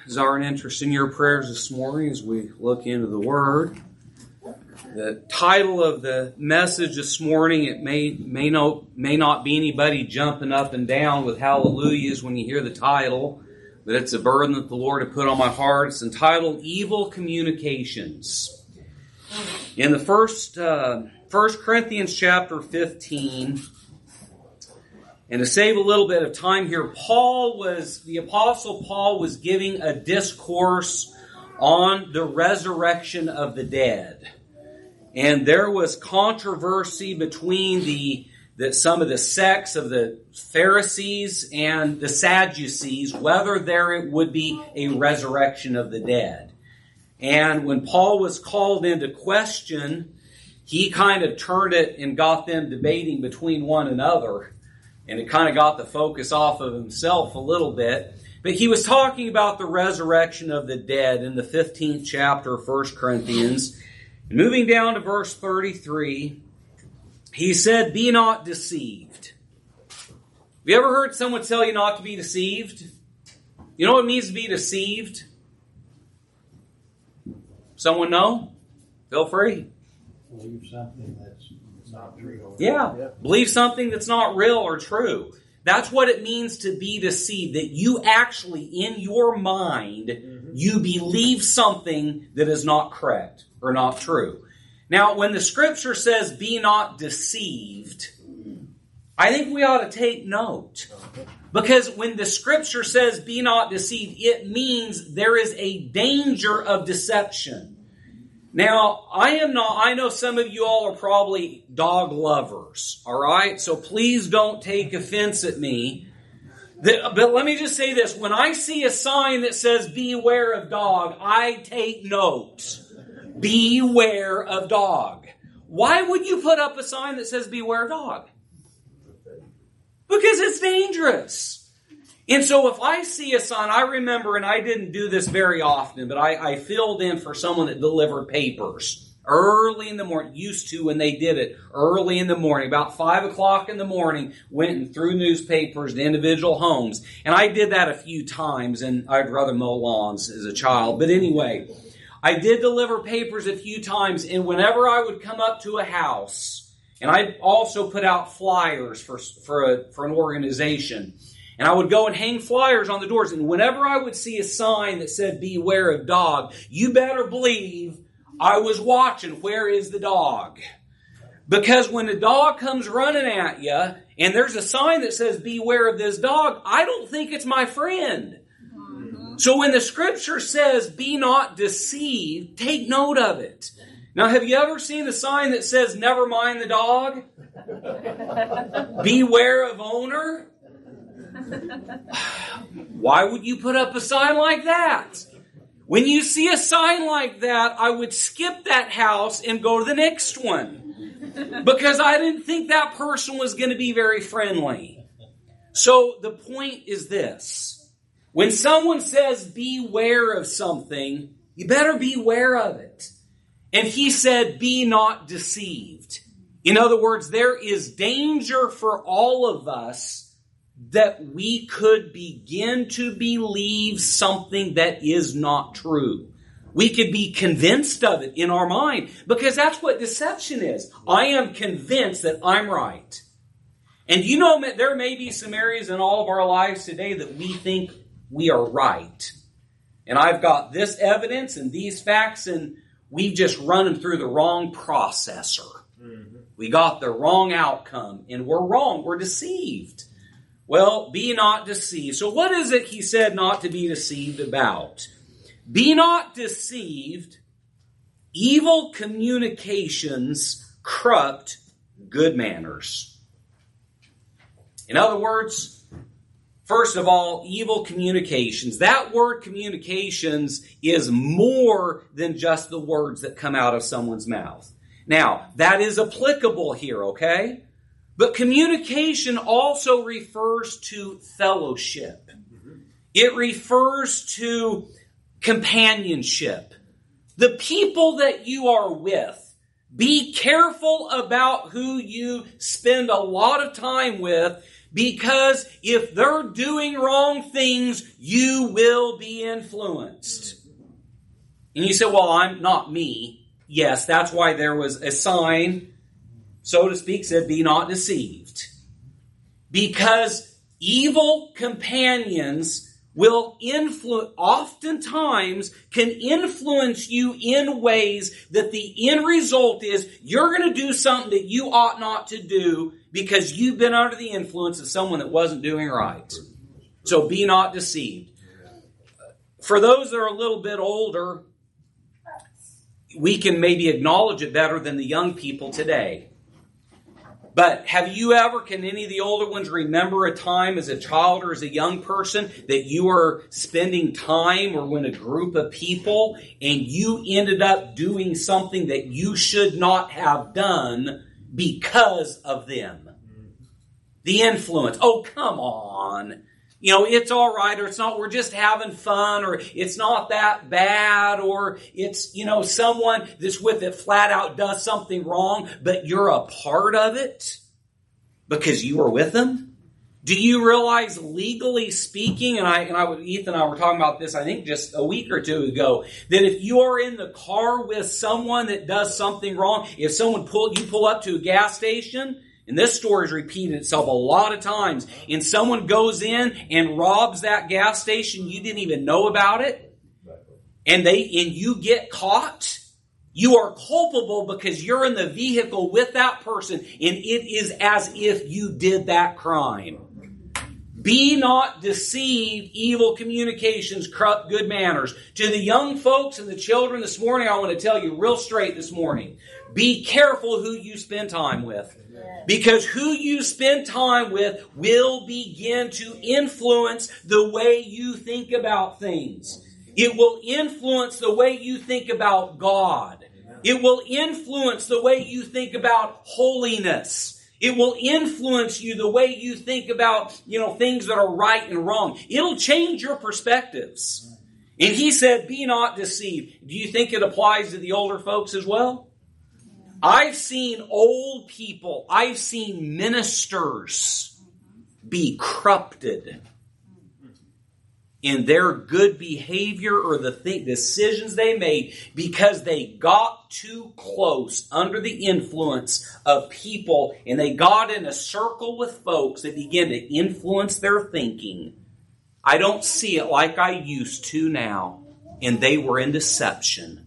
desire and interest in your prayers this morning as we look into the Word. The title of the message this morning, it may not be anybody jumping up and down with hallelujahs when you hear the title, but it's a burden that the Lord had put on my heart. It's entitled Evil Communications. In the first Corinthians chapter 15, and to save a little bit of time here, the Apostle Paul was giving a discourse on the resurrection of the dead. And there was controversy between some of the sects of the Pharisees and the Sadducees, whether there would be a resurrection of the dead. And when Paul was called into question, he kind of turned it and got them debating between one another. And it kind of got the focus off of himself a little bit. But he was talking about the resurrection of the dead in the 15th chapter of 1 Corinthians. And moving down to verse 33, he said, "Be not deceived." Have you ever heard someone tell you not to be deceived? You know what it means to be deceived? Someone know? Feel free. Believe something that's not real. Yeah, believe something that's not real or true. That's what it means to be deceived, that you actually, in your mind, you believe something that is not correct or not true. Now, when the Scripture says, "Be not deceived," I think we ought to take note. Because when the Scripture says, "Be not deceived," it means there is a danger of deception. Now, I know some of you all are probably dog lovers, all right? So please don't take offense at me. But let me just say this. When I see a sign that says, "Beware of dog," I take note. Beware of dog. Why would you put up a sign that says, "Beware of dog"? Because it's dangerous. And so if I see a sign, I remember, and I didn't do this very often, but I filled in for someone that delivered papers early in the morning, used to when they did it early in the morning, about 5 o'clock in the morning, went and threw newspapers to individual homes. And I did that a few times, and I'd rather mow lawns as a child. But anyway, I did deliver papers a few times, and whenever I would come up to a house, and I also put out flyers for an organization, and I would go and hang flyers on the doors. And whenever I would see a sign that said, "Beware of dog," you better believe I was watching, where is the dog? Because when the dog comes running at you, and there's a sign that says, "Beware of this dog," I don't think it's my friend. So when the Scripture says, "Be not deceived," take note of it. Now, have you ever seen a sign that says, "Never mind the dog"? "Beware of owner"? Why would you put up a sign like that? When you see a sign like that, I would skip that house and go to the next one. Because I didn't think that person was going to be very friendly. So the point is this. When someone says, "Beware of something," you better beware of it. And he said, "Be not deceived." In other words, there is danger for all of us that we could begin to believe something that is not true. We could be convinced of it in our mind, because that's what deception is. I am convinced that I'm right. And you know, there may be some areas in all of our lives today that we think we are right. And I've got this evidence and these facts, and we've just run them through the wrong processor. We got the wrong outcome, and we're wrong. We're deceived. Well, be not deceived. So what is it he said not to be deceived about? Be not deceived. Evil communications corrupt good manners. In other words, first of all, evil communications. That word communications is more than just the words that come out of someone's mouth. Now, that is applicable here, okay? But communication also refers to fellowship. It refers to companionship. The people that you are with. Be careful about who you spend a lot of time with, Because if they're doing wrong things, you will be influenced. And you say, well, I'm not me. Yes, that's why there was a sign, so to speak, said, be not deceived. Because evil companions will oftentimes can influence you in ways that the end result is you're going to do something that you ought not to do because you've been under the influence of someone that wasn't doing right. So be not deceived. For those that are a little bit older, we can maybe acknowledge it better than the young people today. But can any of the older ones remember a time as a child or as a young person that you were spending time or in a group of people and you ended up doing something that you should not have done because of them? The influence. Oh, come on. It's all right, or it's not, we're just having fun, or it's not that bad, or it's, someone that's with it flat out does something wrong, but you're a part of it because you were with them. Do you realize, legally speaking, Ethan and I were talking about this, I think just a week or two ago, that if you are in the car with someone that does something wrong, if you pull up to a gas station, and this story has repeated itself a lot of times, and someone goes in and robs that gas station, you didn't even know about it, and you get caught, you are culpable because you're in the vehicle with that person, and it is as if you did that crime. Be not deceived, evil communications corrupt good manners. To the young folks and the children this morning, I want to tell you real straight this morning, be careful who you spend time with. Because who you spend time with will begin to influence the way you think about things. It will influence the way you think about God. It will influence the way you think about holiness. It will influence you the way you think about, things that are right and wrong. It'll change your perspectives. And he said, be not deceived. Do you think it applies to the older folks as well? I've seen old people, I've seen ministers be corrupted in their good behavior or the decisions they made because they got too close under the influence of people, and they got in a circle with folks that began to influence their thinking. I don't see it like I used to now, and they were in deception.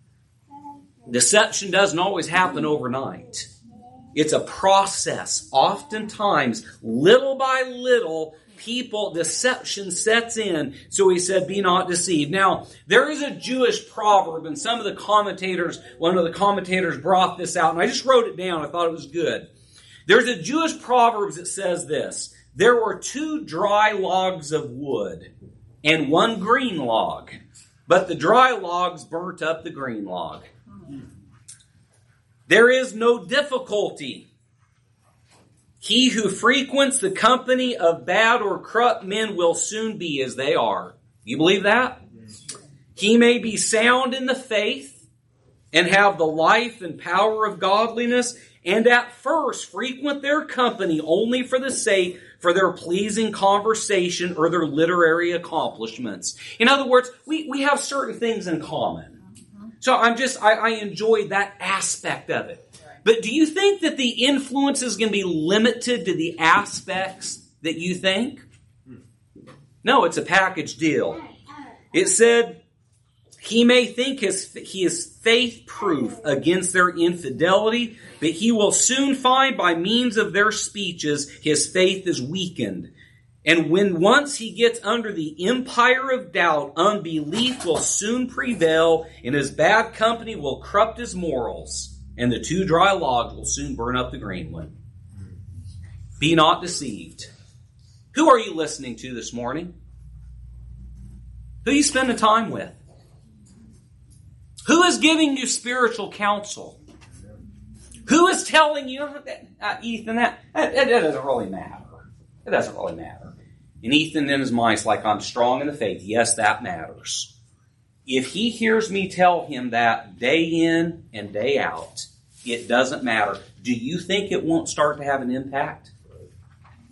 Deception doesn't always happen overnight. It's a process. Oftentimes, little by little, deception sets in. So he said, be not deceived. Now, there is a Jewish proverb, and one of the commentators brought this out, and I just wrote it down. I thought it was good. There's a Jewish proverb that says this: there were 2 dry logs of wood and 1 green log, but the dry logs burnt up the green log. There is no difficulty. He who frequents the company of bad or corrupt men will soon be as they are. You believe that? He may be sound in the faith and have the life and power of godliness, and at first frequent their company only for the sake for their pleasing conversation or their literary accomplishments. In other words, we have certain things in common. So I enjoyed that aspect of it. But do you think that the influence is going to be limited to the aspects that you think? No, it's a package deal. It said, he may think he is faith-proof against their infidelity, but he will soon find by means of their speeches his faith is weakened. And when once he gets under the empire of doubt, unbelief will soon prevail, and his bad company will corrupt his morals, and the 2 dry logs will soon burn up the green one. Be not deceived. Who are you listening to this morning? Who are you spending time with? Who is giving you spiritual counsel? Who is telling you, Ethan, that doesn't really matter. It doesn't really matter. And Ethan in his mind is like, I'm strong in the faith. Yes, that matters. If he hears me tell him that day in and day out, it doesn't matter. Do you think it won't start to have an impact?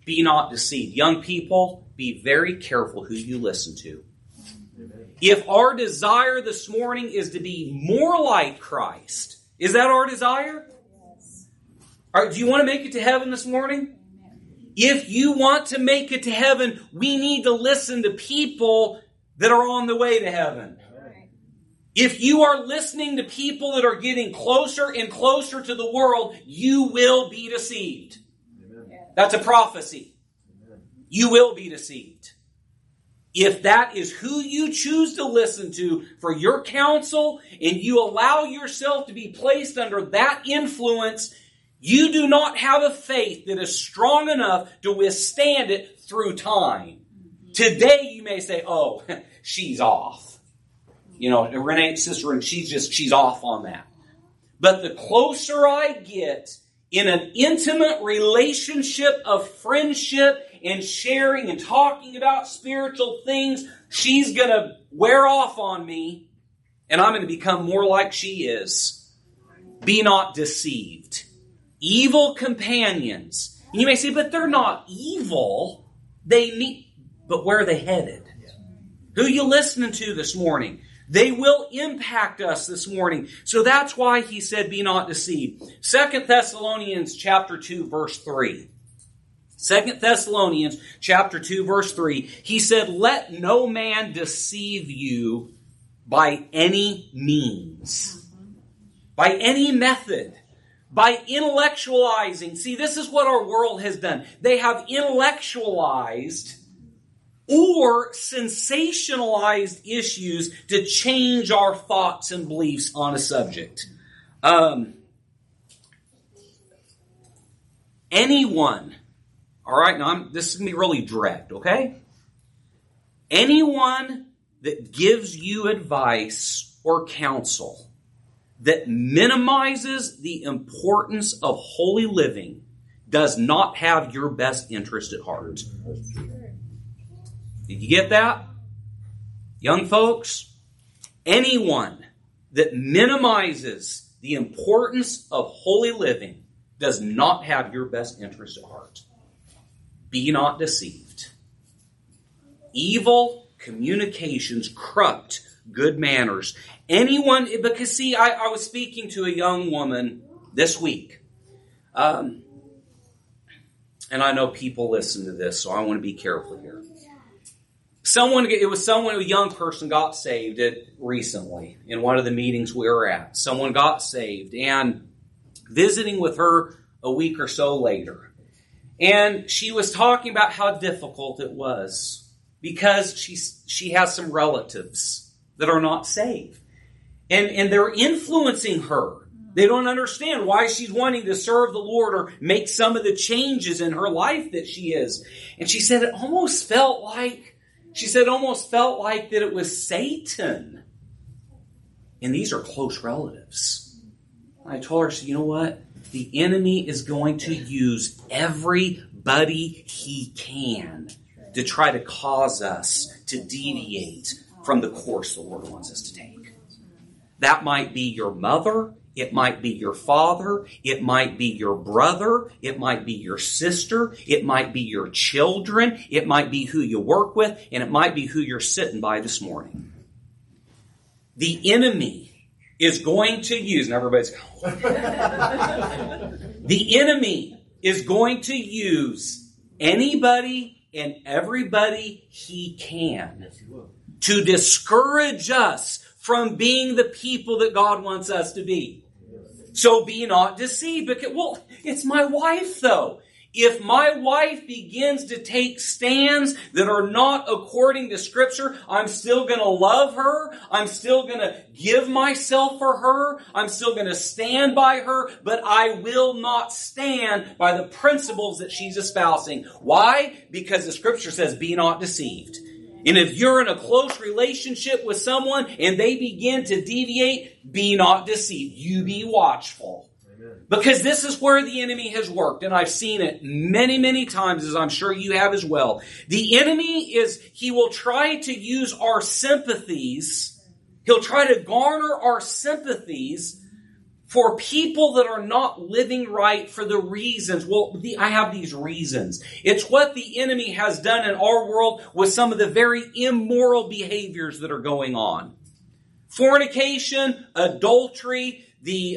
Be not deceived. Young people, be very careful who you listen to. If our desire this morning is to be more like Christ, is that our desire? Yes. All right, do you want to make it to heaven this morning? If you want to make it to heaven, we need to listen to people that are on the way to heaven. If you are listening to people that are getting closer and closer to the world, you will be deceived. That's a prophecy. You will be deceived. If that is who you choose to listen to for your counsel, and you allow yourself to be placed under that influence, you do not have a faith that is strong enough to withstand it through time. Today you may say, oh, she's off. You know, Renee's sister, and she's off on that. But the closer I get in an intimate relationship of friendship and sharing and talking about spiritual things, she's going to wear off on me, and I'm going to become more like she is. Be not deceived. Evil companions. And you may say, but they're not evil. But where are they headed? Who are you listening to this morning? They will impact us this morning. So that's why he said, be not deceived. 2 Thessalonians chapter 2, verse 3. 2 Thessalonians chapter 2, verse 3. He said, let no man deceive you by any means. By any method. By intellectualizing. See, this is what our world has done. They have intellectualized or sensationalized issues to change our thoughts and beliefs on a subject. Anyone, all right, now this is going to be really direct, okay? Anyone that gives you advice or counsel that minimizes the importance of holy living does not have your best interest at heart. Did you get that? Young folks, anyone that minimizes the importance of holy living does not have your best interest at heart. Be not deceived. Evil communications corrupt good manners. Anyone, because see, I was speaking to a young woman this week. And I know people listen to this, so I want to be careful here. A young person got saved recently in one of the meetings we were at. Someone got saved and visiting with her a week or so later. And she was talking about how difficult it was because she has some relatives that are not saved. And they're influencing her. They don't understand why she's wanting to serve the Lord or make some of the changes in her life that she is. And she said it almost felt like that it was Satan. And these are close relatives. I told her, so you know what? The enemy is going to use everybody he can to try to cause us to deviate from the course the Lord wants us to take. That might be your mother. It might be your father. It might be your brother. It might be your sister. It might be your children. It might be who you work with. And it might be who you're sitting by this morning. The enemy is going to use, and everybody's going, the enemy is going to use anybody and everybody he can to discourage us from being the people that God wants us to be. So be not deceived. Because, well, it's my wife though. If my wife begins to take stands that are not according to Scripture, I'm still going to love her. I'm still going to give myself for her. I'm still going to stand by her. But I will not stand by the principles that she's espousing. Why? Because the Scripture says, be not deceived. And if you're in a close relationship with someone and they begin to deviate, be not deceived. You be watchful. Amen. Because this is where the enemy has worked. And I've seen it many, many times, as I'm sure you have as well. The enemy he will try to use our sympathies. He'll try to garner our sympathies for people that are not living right for the reasons. Well, I have these reasons. It's what the enemy has done in our world with some of the very immoral behaviors that are going on. Fornication, adultery, the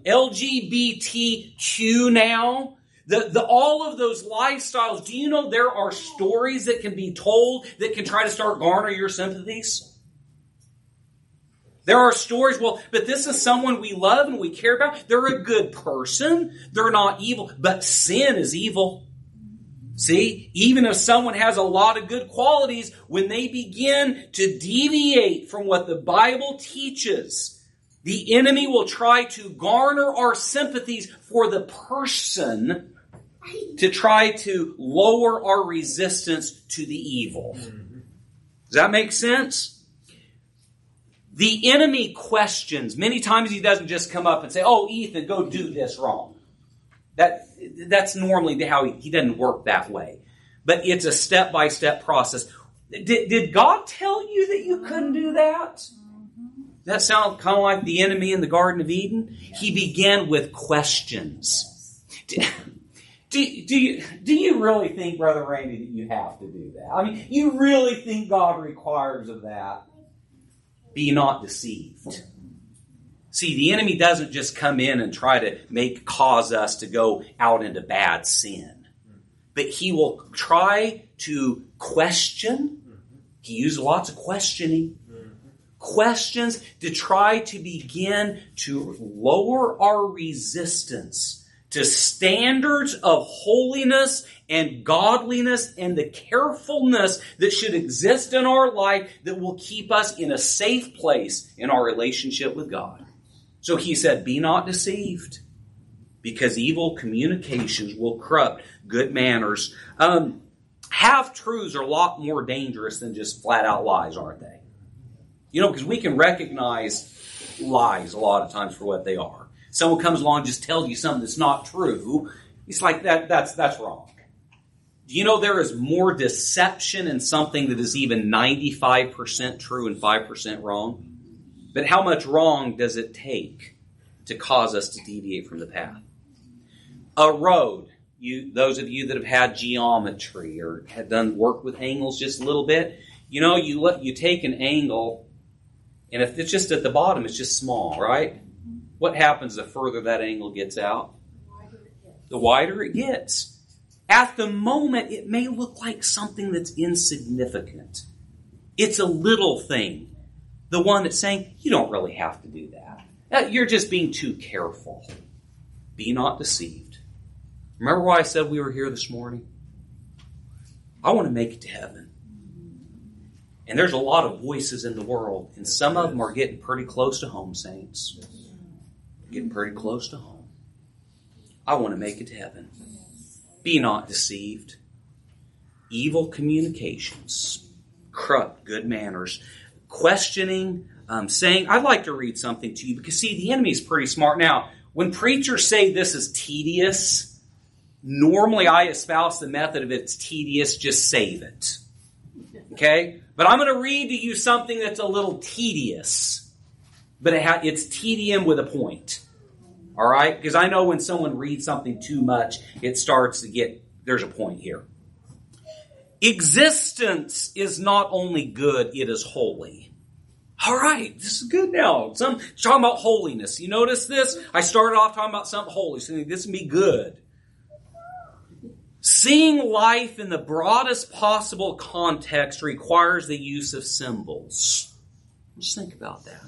LGBTQ now, all of those lifestyles. Do you know there are stories that can be told that can try to start garner your sympathies? There are stories, well, but this is someone we love and we care about. They're a good person. They're not evil, but sin is evil. See, even if someone has a lot of good qualities, when they begin to deviate from what the Bible teaches, the enemy will try to garner our sympathies for the person to try to lower our resistance to the evil. Does that make sense? The enemy questions. Many times he doesn't just come up and say, oh, Ethan, go do this wrong. That's normally how he doesn't work that way. But it's a step-by-step process. Did God tell you that you couldn't do that? That sounds kind of like the enemy in the Garden of Eden. He began with questions. Do you really think, Brother Randy, that you have to do that? I mean, you really think God requires of that? Be not deceived. See, the enemy doesn't just come in and try to cause us to go out into bad sin. But he will try to question. He uses lots of questioning. Questions to try to begin to lower our resistance to standards of holiness and godliness and the carefulness that should exist in our life that will keep us in a safe place in our relationship with God. So he said, be not deceived, because evil communications will corrupt good manners. Half-truths are a lot more dangerous than just flat-out lies, aren't they? You know, because we can recognize lies a lot of times for what they are. Someone comes along and just tells you something that's not true. It's like that's wrong. Do you know there is more deception in something that is even 95% true and 5% wrong? But how much wrong does it take to cause us to deviate from the path? A road. Those of you that have had geometry or have done work with angles just a little bit, you know, you take an angle, and if it's just at the bottom, it's just small, right? What happens the further that angle gets out? The wider it gets. At the moment, it may look like something that's insignificant. It's a little thing. The one that's saying, you don't really have to do that. You're just being too careful. Be not deceived. Remember why I said we were here this morning? I want to make it to heaven. And there's a lot of voices in the world, and some of them are getting pretty close to home, saints. Getting pretty close to home. I want to make it to heaven. Be not deceived. Evil communications corrupt good manners. Questioning, saying, I'd like to read something to you, because see, the enemy is pretty smart. Now, when preachers say this is tedious, normally I espouse the method of it's tedious, just save it. Okay? But I'm going to read to you something that's a little tedious, but it's tedium with a point. All right? Because I know when someone reads something too much, it starts to get, there's a point here. Existence is not only good, it is holy. All right, this is good now. Talking about holiness. You notice this? I started off talking about something holy, so this can be good. Seeing life in the broadest possible context requires the use of symbols. Just think about that.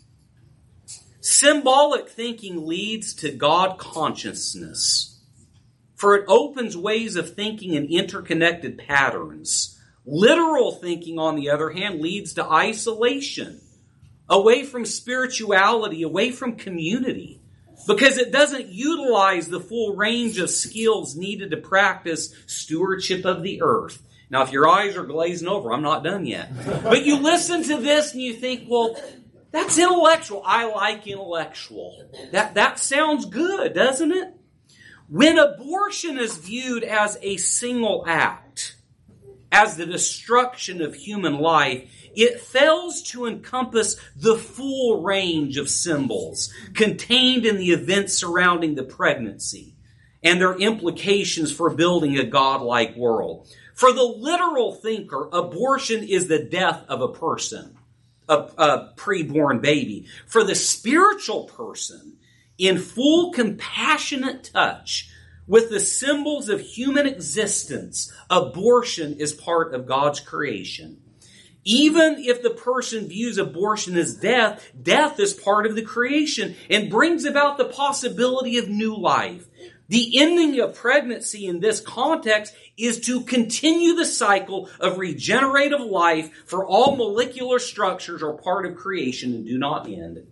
Symbolic thinking leads to God consciousness, for it opens ways of thinking in interconnected patterns. Literal thinking, on the other hand, leads to isolation, away from spirituality, away from community, because it doesn't utilize the full range of skills needed to practice stewardship of the earth. Now, if your eyes are glazing over, I'm not done yet. But you listen to this and you think, well, that's intellectual. I like intellectual. That sounds good, doesn't it? When abortion is viewed as a single act, as the destruction of human life, it fails to encompass the full range of symbols contained in the events surrounding the pregnancy and their implications for building a godlike world. For the literal thinker, abortion is the death of a person, a preborn baby. For the spiritual person, in full compassionate touch with the symbols of human existence, abortion is part of God's creation. Even if the person views abortion as death, death is part of the creation and brings about the possibility of new life. The ending of pregnancy in this context is to continue the cycle of regenerative life, for all molecular structures are part of creation and do not end.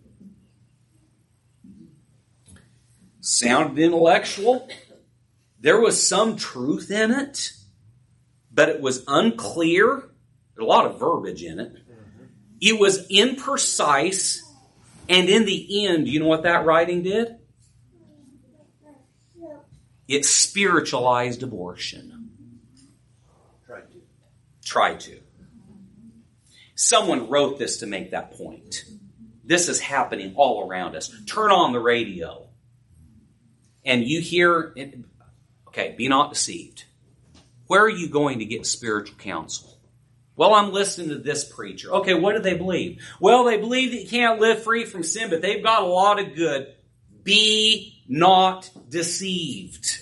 Sounded intellectual. There was some truth in it, but it was unclear. There's a lot of verbiage in it. It was imprecise, and in the end, you know what that writing did? It spiritualized abortion. Try to. Someone wrote this to make that point. This is happening all around us. Turn on the radio, and you hear, okay, be not deceived. Where are you going to get spiritual counsel? Well, I'm listening to this preacher. Okay, what do they believe? Well, they believe that you can't live free from sin, but they've got a lot of good. Be not deceived.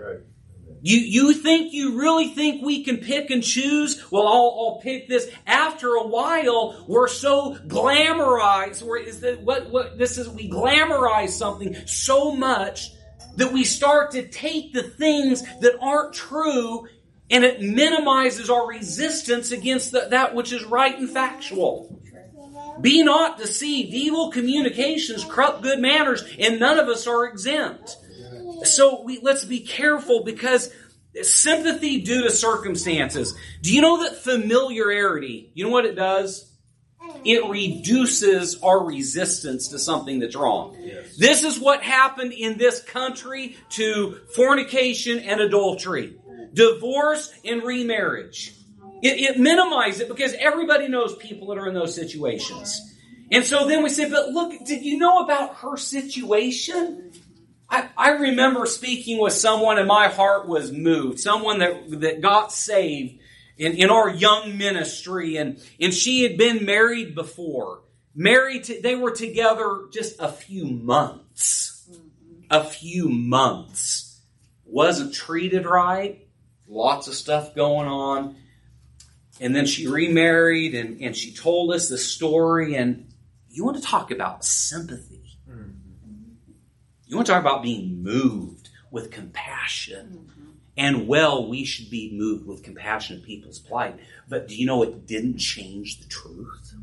You really think we can pick and choose? Well, I'll pick this. After a while, we're so glamorized. We glamorize something so much that we start to take the things that aren't true, and it minimizes our resistance against that which is right and factual. Be not deceived. Evil communications corrupt good manners, and none of us are exempt. So let's be careful, because sympathy due to circumstances. Do you know that familiarity, you know what it does? It reduces our resistance to something that's wrong. Yes. This is what happened in this country to fornication and adultery, divorce and remarriage. It minimized it because everybody knows people that are in those situations. And so then we say, but look, did you know about her situation? I remember speaking with someone and my heart was moved. Someone that got saved in our young ministry, and she had been married before. They were together just a few months. A few months. Wasn't treated right. Lots of stuff going on. And then she remarried, and she told us the story. And you want to talk about sympathy. You want to talk about being moved with compassion. And we should be moved with compassion at people's plight. But do you know it didn't change the truth?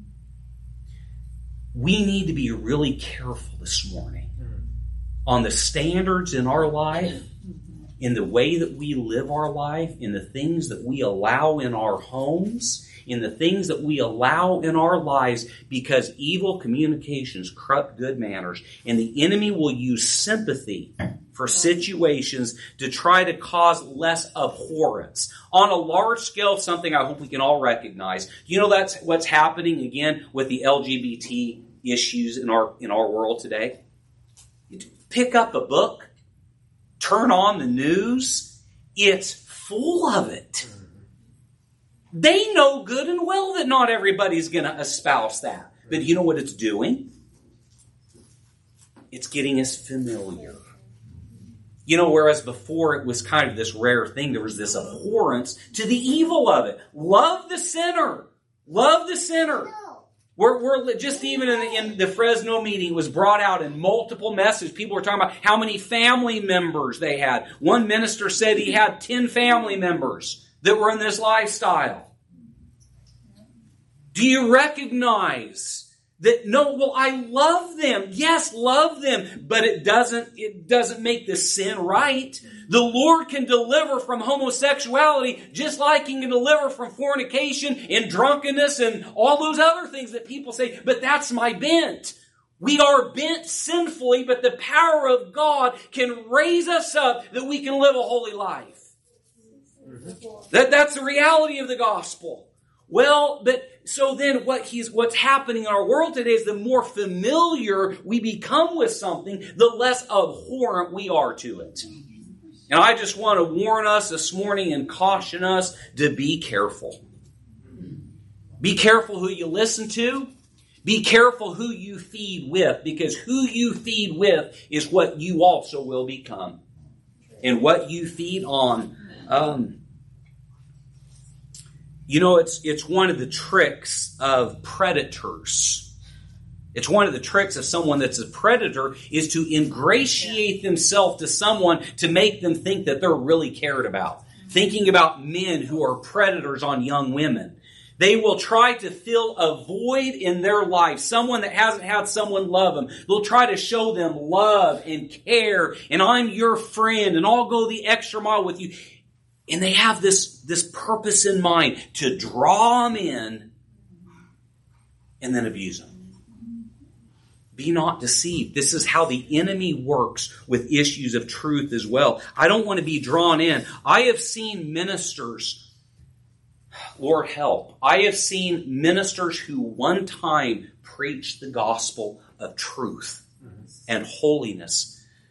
We need to be really careful this morning on the standards in our life, in the way that we live our life, in the things that we allow in our homes, in the things that we allow in our lives, because evil communications corrupt good manners, and the enemy will use sympathy for situations to try to cause less abhorrence. On a large scale, something I hope we can all recognize. You know that's what's happening again with the LGBT issues in our world today? You pick up a book, turn on the news, it's full of it. They know good and well that not everybody's going to espouse that. But you know what it's doing? It's getting us familiar. You know, whereas before it was kind of this rare thing, there was this abhorrence to the evil of it. Love the sinner. Love the sinner. We're just even in the Fresno meeting, it was brought out in multiple messages. People were talking about how many family members they had. One minister said he had 10 family members that were in this lifestyle. Do you recognize that? No, well, I love them. Yes, love them, but it doesn't make the sin right. The Lord can deliver from homosexuality just like He can deliver from fornication and drunkenness and all those other things that people say, but that's my bent. We are bent sinfully, but the power of God can raise us up that we can live a holy life. That's the reality of the gospel. Well, but so then what's happening in our world today is the more familiar we become with something, the less abhorrent we are to it. And I just want to warn us this morning and caution us to be careful. Be careful who you listen to. Be careful who you feed with, because who you feed with is what you also will become. And what you feed on. It's one of the tricks of predators. It's one of the tricks of someone that's a predator is to ingratiate themselves to someone to make them think that they're really cared about. Thinking about men who are predators on young women. They will try to fill a void in their life. Someone that hasn't had someone love them. They'll try to show them love and care. And I'm your friend. And I'll go the extra mile with you. And they have this purpose in mind to draw them in and then abuse them. Be not deceived. This is how the enemy works with issues of truth as well. I don't want to be drawn in. I have seen ministers, Lord help, I have seen ministers who one time preached the gospel of truth and holiness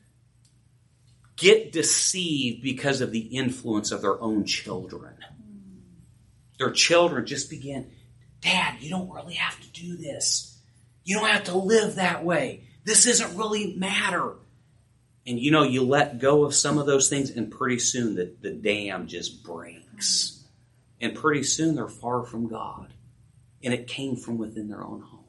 get deceived because of the influence of their own children. Their children just begin, Dad, you don't really have to do this. You don't have to live that way. This doesn't really matter. And you let go of some of those things, and pretty soon the dam just breaks. And pretty soon they're far from God. And it came from within their own home.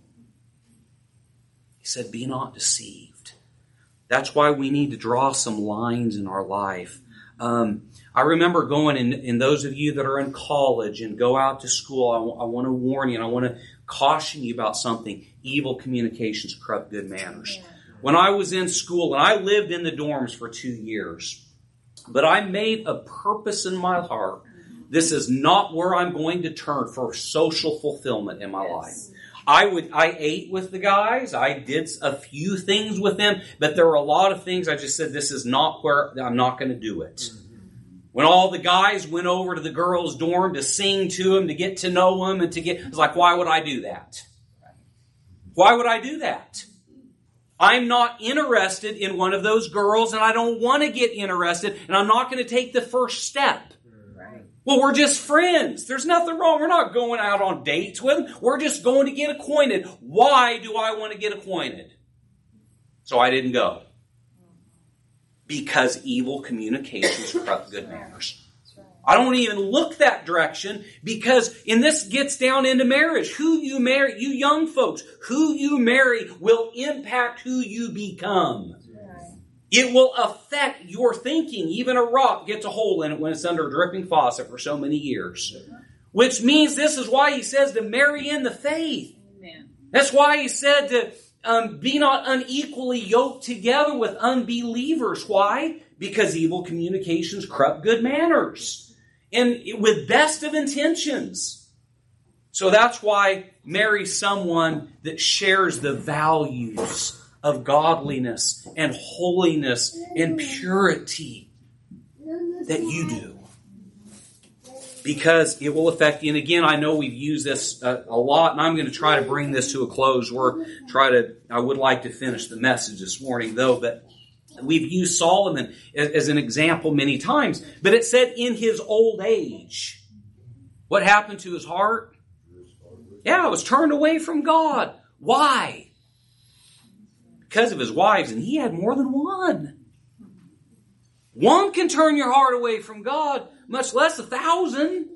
He said, be not deceived. That's why we need to draw some lines in our life. I remember going, and those of you that are in college and go out to school, I want to warn you and I want to caution you about something. Evil communications corrupt good manners. Yeah. When I was in school, and I lived in the dorms for 2 years, but I made a purpose in my heart. This is not where I'm going to turn for social fulfillment in my life. I ate with the guys. I did a few things with them, but there were a lot of things I just said, this is not where I'm not going to do it. When all the guys went over to the girls' dorm to sing to them, to get to know them, and it's like, why would I do that? Why would I do that? I'm not interested in one of those girls, and I don't want to get interested, and I'm not going to take the first step. Well, we're just friends. There's nothing wrong. We're not going out on dates with them. We're just going to get acquainted. Why do I want to get acquainted? So I didn't go. Because evil communications corrupt good manners. I don't even look that direction, because, and this gets down into marriage. Who you marry, you young folks, who you marry will impact who you become. It will affect your thinking. Even a rock gets a hole in it when it's under a dripping faucet for so many years. Which means this is why he says to marry in the faith. Amen. That's why he said to be not unequally yoked together with unbelievers. Why? Because evil communications corrupt good manners. And with best of intentions. So that's why marry someone that shares the values of godliness and holiness and purity that you do. Because it will affect you. And again, I know we've used this a lot, and I'm going to try to bring this to a close. I would like to finish the message this morning, though, but we've used Solomon as an example many times. But it said in his old age. What happened to his heart? Yeah, it was turned away from God. Why? Because of his wives, and he had more than one. One can turn your heart away from God, much less 1,000.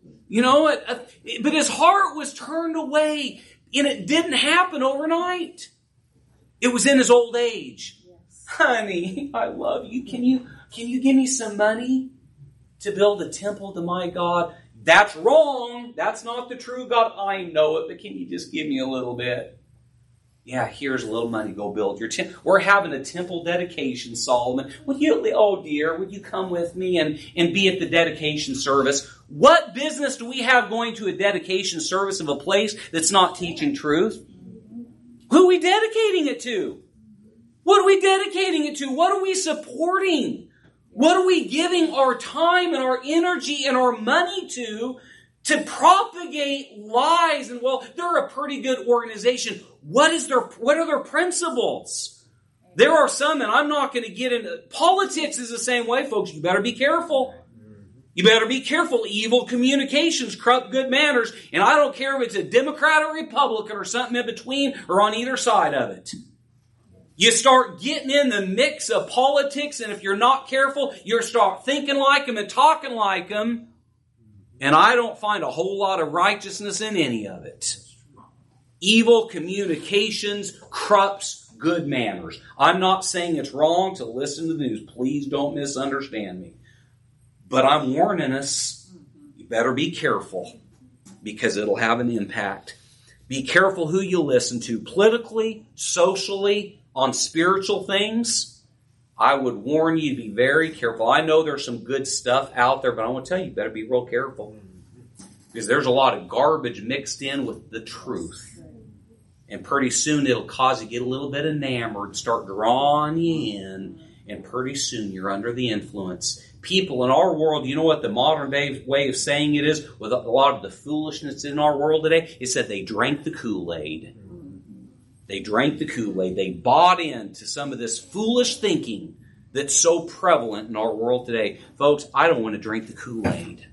But his heart was turned away, and it didn't happen overnight. It was in his old age. Yes. Honey, I love you. Can you give me some money to build a temple to my God? That's wrong. That's not the true God. I know it, but can you just give me a little bit? Yeah, here's a little money. Go build your temple. We're having a temple dedication, Solomon. Would you come with me and be at the dedication service? What business do we have going to a dedication service of a place that's not teaching truth? Who are we dedicating it to? What are we dedicating it to? What are we supporting? What are we giving our time and our energy and our money to propagate lies? And well, they're a pretty good organization. What are their principles? There are some, and I'm not going to get into politics is the same way, folks. You better be careful. You better be careful. Evil communications corrupt good manners. And I don't care if it's a Democrat or Republican or something in between or on either side of it. You start getting in the mix of politics, and if you're not careful, you'll start thinking like them and talking like them. And I don't find a whole lot of righteousness in any of it. Evil communications corrupts good manners. I'm not saying it's wrong to listen to the news. Please don't misunderstand me. But I'm warning us, you better be careful because it'll have an impact. Be careful who you listen to politically, socially, on spiritual things. I would warn you to be very careful. I know there's some good stuff out there, but I want to tell you, you better be real careful. Because there's a lot of garbage mixed in with the truth. And pretty soon it'll cause you to get a little bit enamored, start drawing you in, and pretty soon you're under the influence. People in our world, you know what the modern day way of saying it is, with a lot of the foolishness in our world today, is that they drank the Kool-Aid. They drank the Kool-Aid. They bought into some of this foolish thinking that's so prevalent in our world today. Folks, I don't want to drink the Kool-Aid.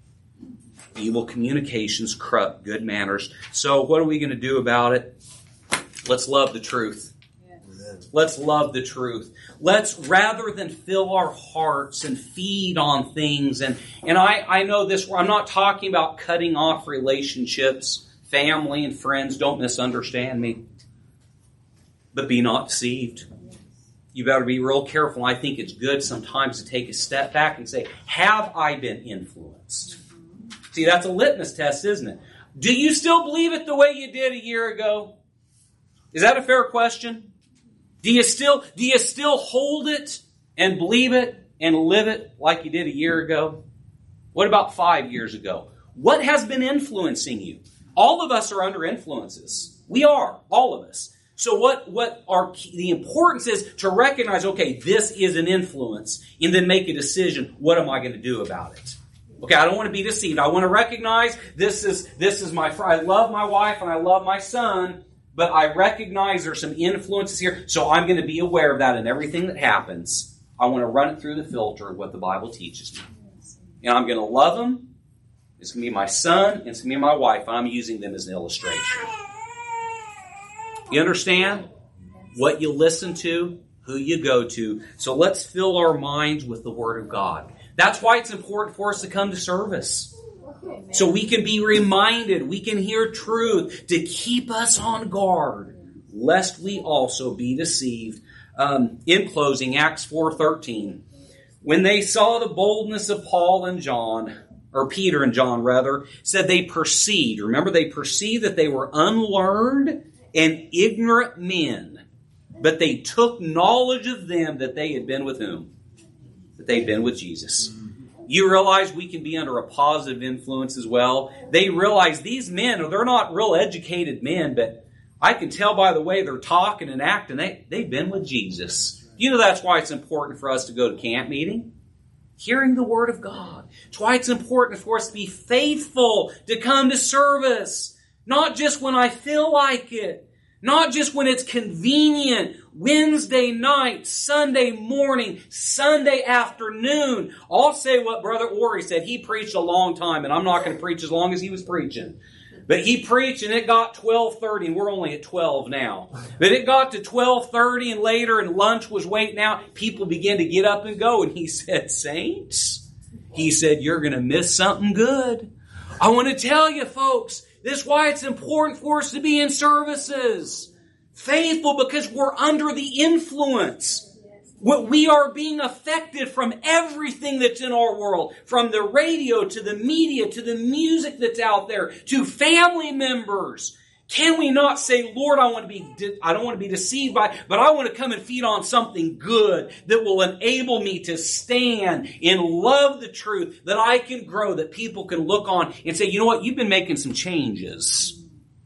Evil communications corrupt good manners. So what are we going to do about it? Let's love the truth. Yes. Let's love the truth. Let's, rather than fill our hearts and feed on things, and I know this, I'm not talking about cutting off relationships, family and friends, don't misunderstand me. But be not deceived. You better be real careful. I think it's good sometimes to take a step back and say, have I been influenced? See, that's a litmus test, isn't it? Do you still believe it the way you did a year ago? Is that a fair question? Do you still hold it and believe it and live it like you did a year ago? What about 5 years ago? What has been influencing you? All of us are under influences. We are, all of us. So the importance is to recognize, okay, this is an influence, and then make a decision. What am I going to do about it? Okay, I don't want to be deceived. I want to recognize this is I love my wife and I love my son, but I recognize there's some influences here, so I'm going to be aware of that in everything that happens. I want to run it through the filter of what the Bible teaches me. And I'm going to love them. It's going to be my son, and it's going to be my wife, and I'm using them as an illustration. You understand? What you listen to, who you go to. So let's fill our minds with the Word of God. That's why it's important for us to come to service. So we can be reminded, we can hear truth to keep us on guard, lest we also be deceived. In closing, Acts 4:13. When they saw the boldness of Paul and John, or Peter and John rather, said they perceived. Remember, they perceived that they were unlearned and ignorant men, but they took knowledge of them that they had been with whom? That they'd been with Jesus. You realize we can be under a positive influence as well. They realize these men, they're not real educated men, but I can tell by the way they're talking and acting, they've been with Jesus. You know that's why it's important for us to go to camp meeting? Hearing the Word of God. It's why it's important for us to be faithful, to come to service. Not just when I feel like it. Not just when it's convenient. Wednesday night, Sunday morning, Sunday afternoon. I'll say what Brother Ori said. He preached a long time, and I'm not going to preach as long as he was preaching. But he preached, and it got 12:30, and we're only at 12 now. But it got to 12:30 and later, and lunch was waiting out. People began to get up and go, and he said, "Saints," he said, "you're going to miss something good." I want to tell you, folks, this is why it's important for us to be in services. Faithful, because we're under the influence. We are being affected from everything that's in our world. From the radio, to the media, to the music that's out there, to family members. Can we not say, Lord, I don't want to be deceived by, but I want to come and feed on something good that will enable me to stand and love the truth, that I can grow, that people can look on and say, you know what, you've been making some changes.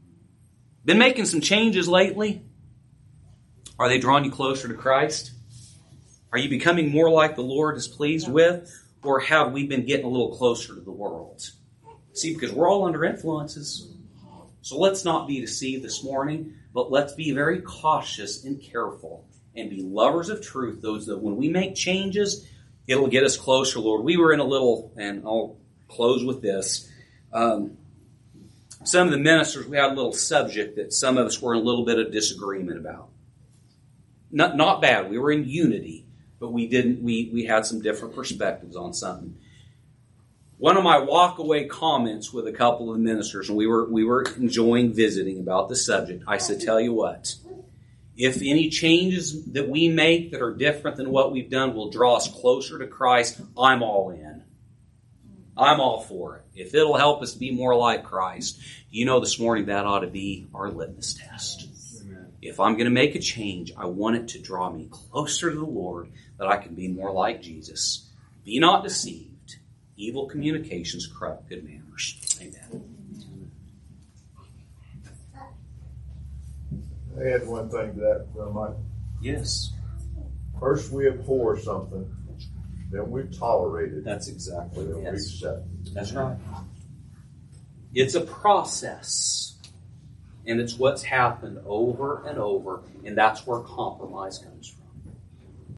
Been making some changes lately? Are they drawing you closer to Christ? Are you becoming more like the Lord is pleased with? Or have we been getting a little closer to the world? See, because we're all under influences. So let's not be deceived this morning, but let's be very cautious and careful and be lovers of truth. Those that when we make changes, it'll get us closer, Lord. We were in a little, and I'll close with this. Some of the ministers, we had a little subject that some of us were in a little bit of disagreement about. Not bad. We were in unity, but we had some different perspectives on something. One of my walk-away comments with a couple of the ministers, and we were enjoying visiting about the subject, I said, tell you what, if any changes that we make that are different than what we've done will draw us closer to Christ, I'm all in. I'm all for it. If it'll help us be more like Christ, you know this morning that ought to be our litmus test. Amen. If I'm going to make a change, I want it to draw me closer to the Lord, that I can be more like Jesus. Be not deceived. Evil communications corrupt good manners. Amen. I add one thing to that, Mike. Yes. First we abhor something, then we tolerate it. That's exactly Then right. we accept it. That's right. It's a process. And it's what's happened over and over. And that's where compromise comes from.